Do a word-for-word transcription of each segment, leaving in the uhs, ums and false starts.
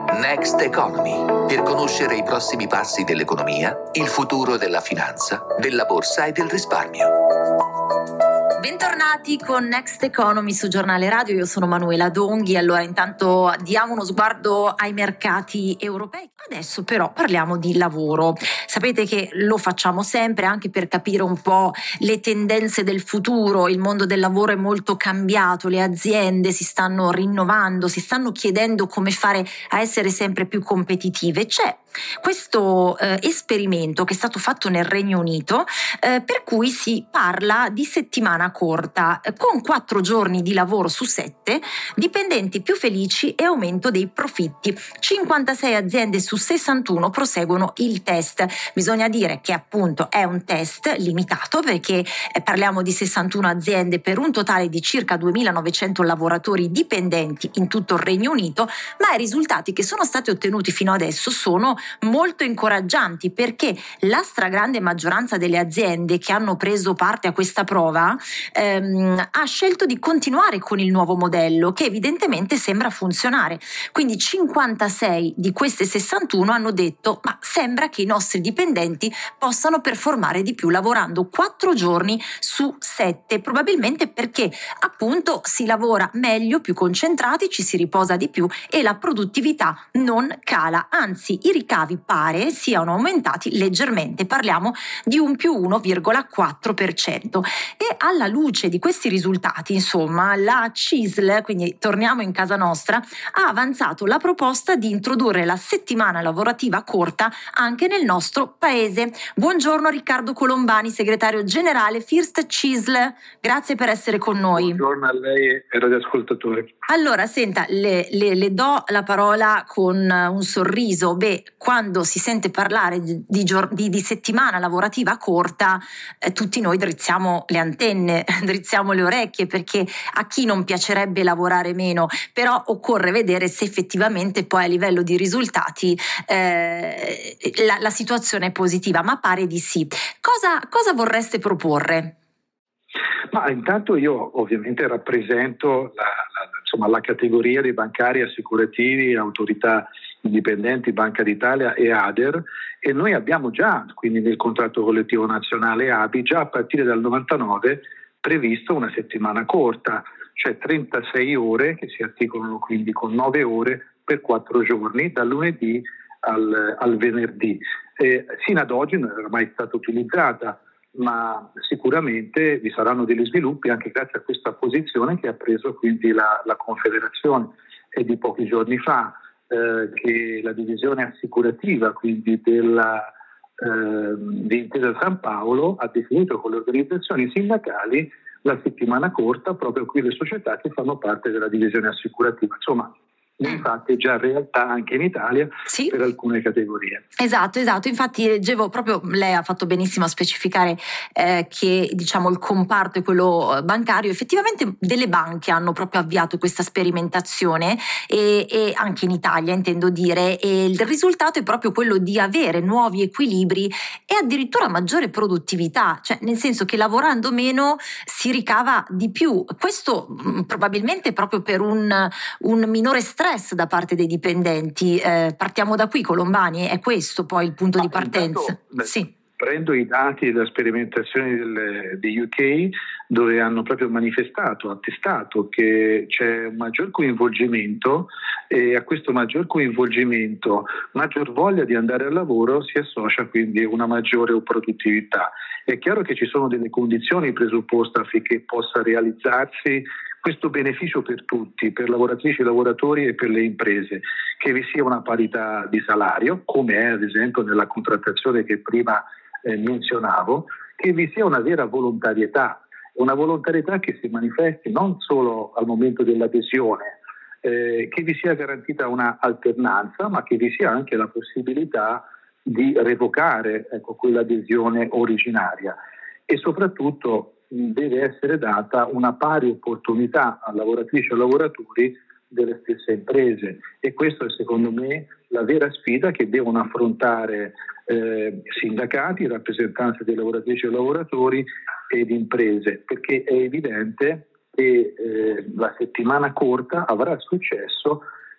Next Economy, per conoscere i prossimi passi dell'economia, il futuro della finanza, della borsa e del risparmio. Bentornati con Next Economy su Giornale Radio, io sono Manuela Donghi. Allora intanto diamo uno sguardo ai mercati europei. Adesso però parliamo di lavoro. Sapete che lo facciamo sempre anche per capire un po' le tendenze del futuro. Il mondo del lavoro è molto cambiato, le aziende si stanno rinnovando, si stanno chiedendo come fare a essere sempre più competitive. C'è questo eh, esperimento che è stato fatto nel Regno Unito eh, per cui si parla di settimana corta eh, con quattro giorni di lavoro su sette, dipendenti più felici e aumento dei profitti. cinquantasei aziende su sessantuno proseguono il test. Bisogna dire che appunto è un test limitato perché eh, parliamo di sessantuno aziende per un totale di circa duemilanovecento lavoratori dipendenti in tutto il Regno Unito, ma i risultati che sono stati ottenuti fino adesso sono molto incoraggianti perché la stragrande maggioranza delle aziende che hanno preso parte a questa prova ehm, ha scelto di continuare con il nuovo modello che evidentemente sembra funzionare. Quindi cinquantasei di queste sessantuno hanno detto ma sembra che i nostri dipendenti possano performare di più lavorando quattro giorni su sette, probabilmente perché appunto si lavora meglio, più concentrati, ci si riposa di più e la produttività non cala, anzi i ricavi pare siano aumentati leggermente, parliamo di un più uno virgola quattro per cento. E alla luce di questi risultati, insomma, la C I S L, quindi torniamo in casa nostra, ha avanzato la proposta di introdurre la settimana lavorativa corta anche nel nostro paese. Buongiorno Riccardo Colombani, segretario generale First C I S L, grazie per essere con noi. Buongiorno a lei e ai radioascoltatori. Allora, senta, le, le, le do la parola con un sorriso. Beh, quando si sente parlare di, di, di, di settimana lavorativa corta, eh, tutti noi drizziamo le antenne, drizziamo le orecchie, perché a chi non piacerebbe lavorare meno, però occorre vedere se effettivamente poi a livello di risultati eh, la, la situazione è positiva, ma pare di sì. Cosa, cosa vorreste proporre? Ma intanto io ovviamente rappresento la, la, insomma, la categoria dei bancari assicurativi, autorità indipendenti, Banca d'Italia e ADER, e noi abbiamo già, quindi nel contratto collettivo nazionale A B I, già a partire dal novantanove previsto una settimana corta, cioè trentasei ore che si articolano quindi con nove ore per quattro giorni, dal lunedì al, al venerdì. Eh, sino ad oggi non era mai stata utilizzata, ma sicuramente vi saranno degli sviluppi anche grazie a questa posizione che ha preso quindi la, la Confederazione. È di pochi giorni fa eh, che la divisione assicurativa quindi della eh, di Intesa San Paolo ha definito con le organizzazioni sindacali la settimana corta proprio qui le società che fanno parte della divisione assicurativa. Insomma, infatti è già realtà anche in Italia, sì, per alcune categorie. Esatto, esatto. Infatti leggevo proprio, lei ha fatto benissimo a specificare eh, che diciamo il comparto è quello bancario. Effettivamente delle banche hanno proprio avviato questa sperimentazione e, e anche in Italia intendo dire, e il risultato è proprio quello di avere nuovi equilibri e addirittura maggiore produttività, cioè nel senso che lavorando meno si ricava di più. Questo mh, probabilmente proprio per un, un minore stress da parte dei dipendenti. Eh, partiamo da qui, Colombani, è questo poi il punto ah, di partenza? Intanto, sì. Prendo i dati della sperimentazione del, di U K, dove hanno proprio manifestato, attestato che c'è un maggior coinvolgimento e a questo maggior coinvolgimento, maggior voglia di andare al lavoro si associa quindi una maggiore produttività. È chiaro che ci sono delle condizioni presupposte affinché possa realizzarsi questo beneficio per tutti, per lavoratrici, lavoratori e per le imprese, che vi sia una parità di salario, come è ad esempio nella contrattazione che prima eh, menzionavo, che vi sia una vera volontarietà, una volontarietà che si manifesti non solo al momento dell'adesione, eh, che vi sia garantita una alternanza, ma che vi sia anche la possibilità di revocare ecco, quell'adesione originaria e soprattutto deve essere data una pari opportunità a lavoratrici e lavoratori delle stesse imprese, e questa è secondo me la vera sfida che devono affrontare eh, sindacati, rappresentanze dei lavoratrici e lavoratori ed imprese, perché è evidente che eh, la settimana corta avrà successo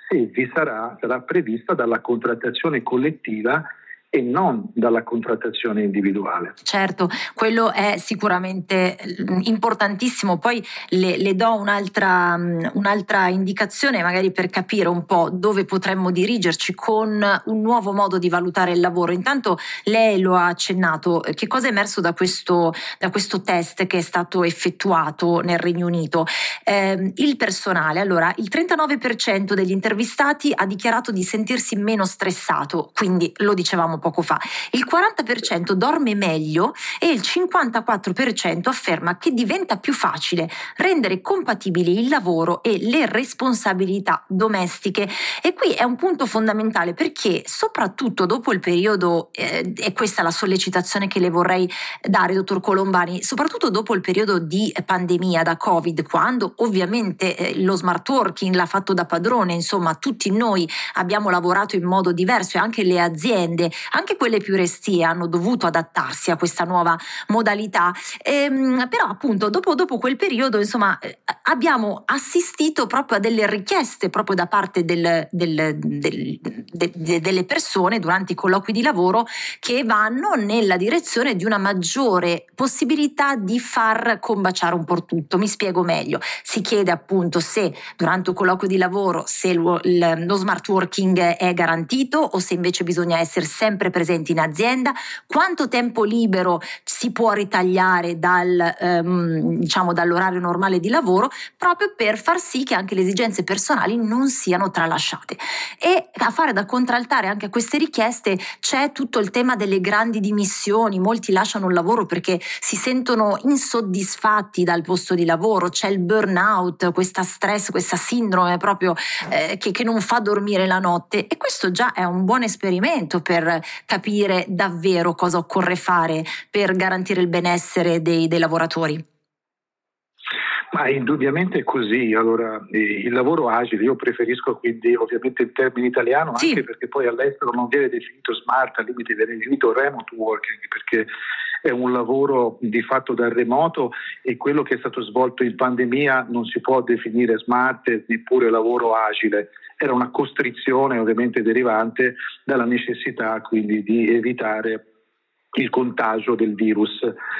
se vi sarà, sarà prevista dalla contrattazione collettiva e non dalla contrattazione individuale. Certo, quello è sicuramente importantissimo. Poi le, le do un'altra, un'altra indicazione magari per capire un po' dove potremmo dirigerci con un nuovo modo di valutare il lavoro. Intanto lei lo ha accennato, che cosa è emerso da questo, da questo test che è stato effettuato nel Regno Unito? Eh, il personale, allora il trentanove per cento degli intervistati ha dichiarato di sentirsi meno stressato, quindi lo dicevamo poco fa. Il quaranta per cento dorme meglio e il cinquantaquattro per cento afferma che diventa più facile rendere compatibili il lavoro e le responsabilità domestiche. E qui è un punto fondamentale, perché soprattutto dopo il periodo, eh, e questa è la sollecitazione che le vorrei dare, dottor Colombani, soprattutto dopo il periodo di pandemia da Covid, quando ovviamente eh, lo smart working l'ha fatto da padrone, insomma tutti noi abbiamo lavorato in modo diverso e anche le aziende, anche quelle più restie, hanno dovuto adattarsi a questa nuova modalità. Ehm, però appunto dopo, dopo quel periodo insomma eh, abbiamo assistito proprio a delle richieste proprio da parte del, del, del, de, de, delle persone durante i colloqui di lavoro, che vanno nella direzione di una maggiore possibilità di far combaciare un po' tutto. Mi spiego meglio: si chiede appunto se durante un colloquio di lavoro se lo, lo smart working è garantito o se invece bisogna essere sempre presenti in azienda, quanto tempo libero si può ritagliare dal, ehm, diciamo, dall'orario normale di lavoro, proprio per far sì che anche le esigenze personali non siano tralasciate. E a fare da contraltare anche a queste richieste c'è tutto il tema delle grandi dimissioni. Molti lasciano il lavoro perché si sentono insoddisfatti dal posto di lavoro, c'è il burnout, questa stress, questa sindrome proprio eh, che, che non fa dormire la notte, e questo già è un buon esperimento per capire davvero cosa occorre fare per garantire il benessere dei, dei lavoratori. Ma indubbiamente è così. Allora, il lavoro agile, io preferisco quindi ovviamente il termine italiano, sì, anche perché poi all'estero non viene definito smart, al limite viene definito remote working, perché è un lavoro di fatto da remoto, e quello che è stato svolto in pandemia non si può definire smart neppure lavoro agile. Era una costrizione ovviamente derivante dalla necessità quindi di evitare il contagio del virus.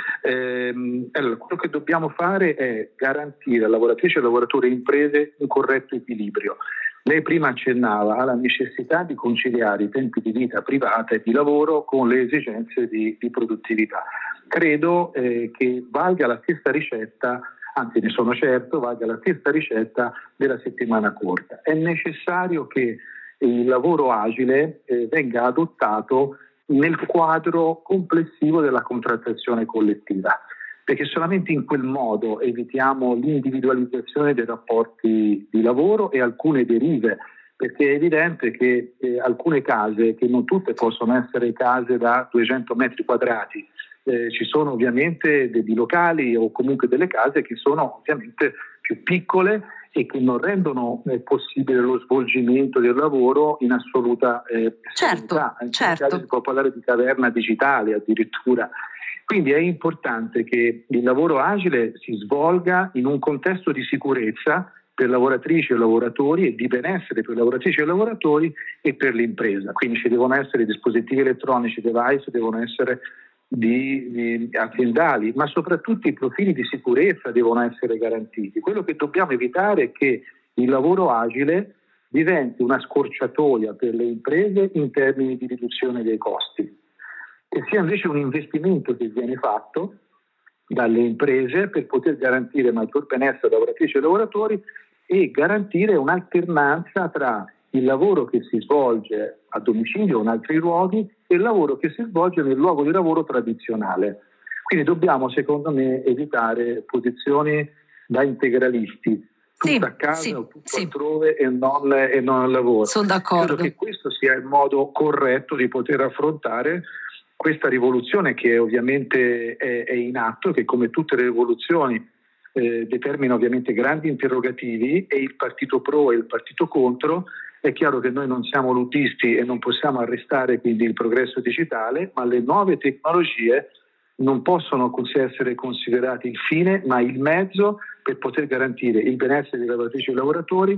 Eh, allora, quello che dobbiamo fare è garantire a lavoratrici, lavoratori e imprese un corretto equilibrio. Lei prima accennava alla necessità di conciliare i tempi di vita privata e di lavoro con le esigenze di, di produttività. Credo eh, che valga la stessa ricetta, anzi ne sono certo, valga la stessa ricetta della settimana corta. È necessario che il lavoro agile eh, venga adottato nel quadro complessivo della contrattazione collettiva, perché solamente in quel modo evitiamo l'individualizzazione dei rapporti di lavoro e alcune derive, perché è evidente che eh, alcune case, che non tutte possono essere case da duecento metri quadrati, eh, ci sono ovviamente dei locali o comunque delle case che sono ovviamente più piccole e che non rendono eh, possibile lo svolgimento del lavoro in assoluta eh, certo, in certo. caso si può parlare di caverna digitale addirittura. Quindi è importante che il lavoro agile si svolga in un contesto di sicurezza per lavoratrici e lavoratori e di benessere per lavoratrici e lavoratori e per l'impresa. Quindi ci devono essere dispositivi elettronici, device, devono essere Di, di aziendali, ma soprattutto i profili di sicurezza devono essere garantiti. Quello che dobbiamo evitare è che il lavoro agile diventi una scorciatoia per le imprese in termini di riduzione dei costi, che sia invece un investimento che viene fatto dalle imprese per poter garantire maggior benessere a lavoratrici e lavoratori e garantire un'alternanza tra il lavoro che si svolge a domicilio o in altri luoghi e il lavoro che si svolge nel luogo di lavoro tradizionale. Quindi dobbiamo, secondo me, evitare posizioni da integralisti, tutto sì, a casa sì, o tutto sì. altrove e non, e non al lavoro. Sono d'accordo. Credo che questo sia il modo corretto di poter affrontare questa rivoluzione che ovviamente è, è in atto, che come tutte le rivoluzioni eh, determina ovviamente grandi interrogativi, e il partito pro e il partito contro. È chiaro che noi non siamo luddisti e non possiamo arrestare quindi il progresso digitale, ma le nuove tecnologie non possono essere considerate il fine, ma il mezzo per poter garantire il benessere dei lavoratrici e lavoratori,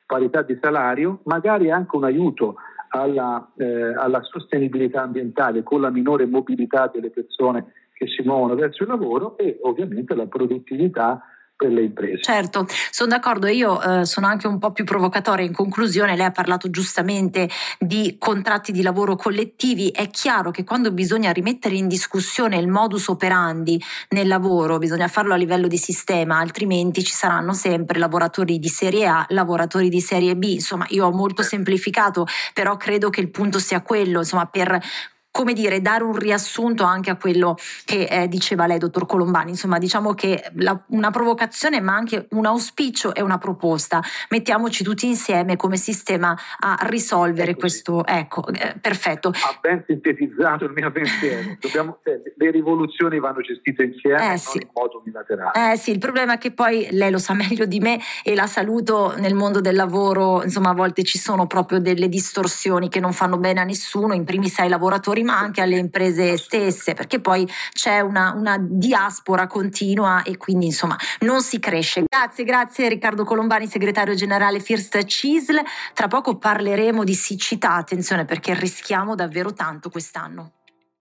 parità di salario, magari anche un aiuto alla, eh, alla sostenibilità ambientale con la minore mobilità delle persone che si muovono verso il lavoro e ovviamente la produttività per le imprese. Certo, sono d'accordo, io eh, sono anche un po' più provocatoria. In conclusione, lei ha parlato giustamente di contratti di lavoro collettivi. È chiaro che quando bisogna rimettere in discussione il modus operandi nel lavoro bisogna farlo a livello di sistema, altrimenti ci saranno sempre lavoratori di serie A, lavoratori di serie B. Insomma, io ho molto semplificato, però credo che il punto sia quello, insomma, per come dire, dare un riassunto anche a quello che eh, diceva lei, dottor Colombani. Insomma, diciamo che la, una provocazione ma anche un auspicio e una proposta. Mettiamoci tutti insieme come sistema a risolvere ecco questo. Ecco, eh, perfetto. Ha ben sintetizzato il mio pensiero. Dobbiamo, eh, le rivoluzioni vanno gestite insieme, eh, sì. non in modo unilaterale. Eh sì, il problema è che poi lei lo sa meglio di me e la saluto, nel mondo del lavoro, insomma, a volte ci sono proprio delle distorsioni che non fanno bene a nessuno, in primis ai lavoratori ma anche alle imprese stesse, perché poi c'è una, una diaspora continua e quindi insomma non si cresce. Grazie, grazie Riccardo Colombani, segretario generale First C I S L. Tra poco parleremo di siccità, attenzione perché rischiamo davvero tanto quest'anno.